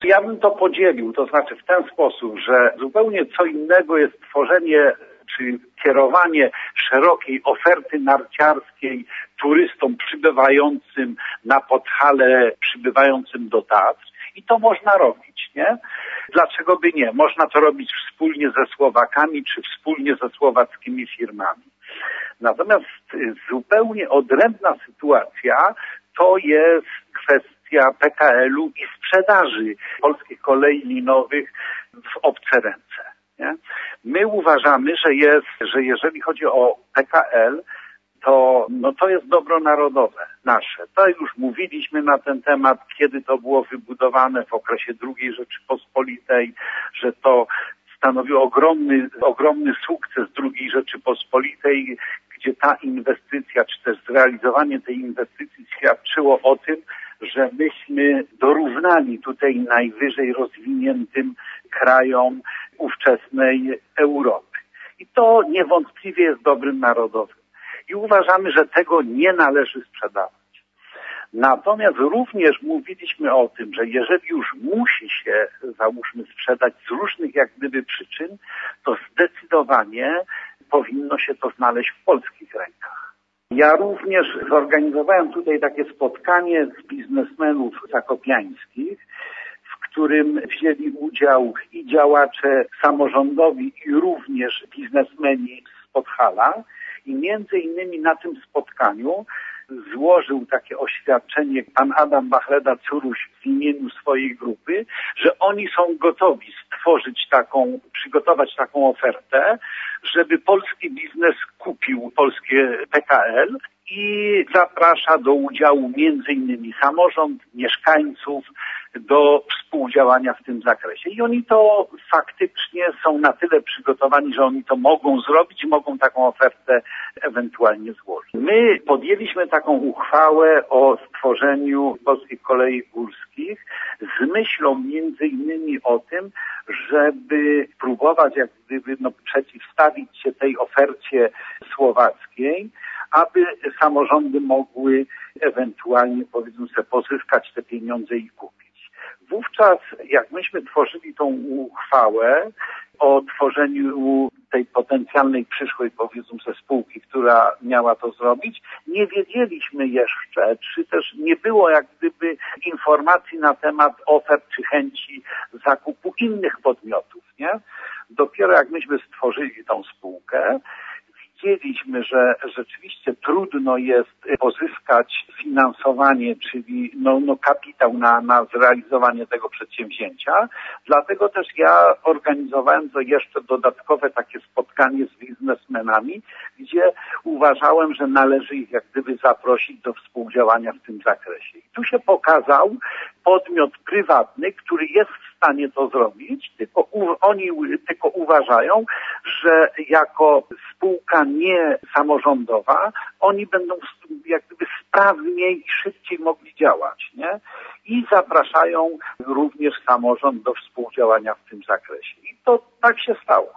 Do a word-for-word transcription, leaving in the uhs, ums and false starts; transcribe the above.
Ja bym to podzielił, to znaczy w ten sposób, że zupełnie co innego jest tworzenie czy kierowanie szerokiej oferty narciarskiej turystom przybywającym na Podhale, przybywającym do Tatr. I to można robić, nie? Dlaczego by nie? Można to robić wspólnie ze Słowakami, czy wspólnie ze słowackimi firmami. Natomiast zupełnie odrębna sytuacja to jest kwestia P K L-u i sprzedaży polskich kolei linowych w obce ręce. Nie? My uważamy, że jest, że jeżeli chodzi o P K L, to, no to jest dobro narodowe nasze. To już mówiliśmy na ten temat, kiedy to było wybudowane w okresie drugiej Rzeczypospolitej, że to stanowił ogromny, ogromny sukces drugiej Rzeczypospolitej, gdzie ta inwestycja, czy też zrealizowanie tej inwestycji świadczyło o tym, że myśmy dorównali tutaj najwyżej rozwiniętym krajom ówczesnej Europy. I to niewątpliwie jest dobrym narodowym. I uważamy, że tego nie należy sprzedawać. Natomiast również mówiliśmy o tym, że jeżeli już musi się, załóżmy, sprzedać z różnych jak gdyby przyczyn, to zdecydowanie powinno się to znaleźć w polskich rękach. Ja również zorganizowałem tutaj takie spotkanie z biznesmenów zakopiańskich, w którym wzięli udział i działacze samorządowi, i również biznesmeni z Podhala. I między innymi na tym spotkaniu złożył takie oświadczenie pan Adam Bachleda-Curuś w imieniu swojej grupy, że oni są gotowi stworzyć taką, przygotować taką ofertę, żeby polski biznes kupił polskie P K L i zaprasza do udziału między innymi samorząd, mieszkańców, do współdziałania w tym zakresie. I oni to faktycznie są na tyle przygotowani, że oni to mogą zrobić i mogą taką ofertę ewentualnie złożyć. My podjęliśmy taką uchwałę o stworzeniu Polskich Kolei Górskich z myślą między innymi o tym, żeby próbować jak gdyby no, przeciwstawić się tej ofercie słowackiej, aby samorządy mogły ewentualnie, powiedzmy sobie, pozyskać te pieniądze i kupić. Wówczas, jak myśmy tworzyli tą uchwałę o tworzeniu tej potencjalnej przyszłej, powiedzmy sobie, spółki, która miała to zrobić, nie wiedzieliśmy jeszcze, czy też nie było jak gdyby informacji na temat ofert czy chęci zakupu innych podmiotów, nie? Dopiero jak myśmy stworzyli tą spółkę, widzieliśmy, że rzeczywiście trudno jest pozyskać finansowanie, czyli no, no kapitał na, na zrealizowanie tego przedsięwzięcia. Dlatego też ja organizowałem to jeszcze dodatkowe takie spotkanie z biznesmenami, gdzie uważałem, że należy ich jak gdyby zaprosić do współdziałania w tym zakresie. I tu się pokazał podmiot prywatny, który jest w stanie to zrobić, tylko u, oni tylko uważają, że jako spółka nie samorządowa, oni będą jak gdyby sprawniej i szybciej mogli działać, nie? I zapraszają również samorząd do współdziałania w tym zakresie. I to tak się stało.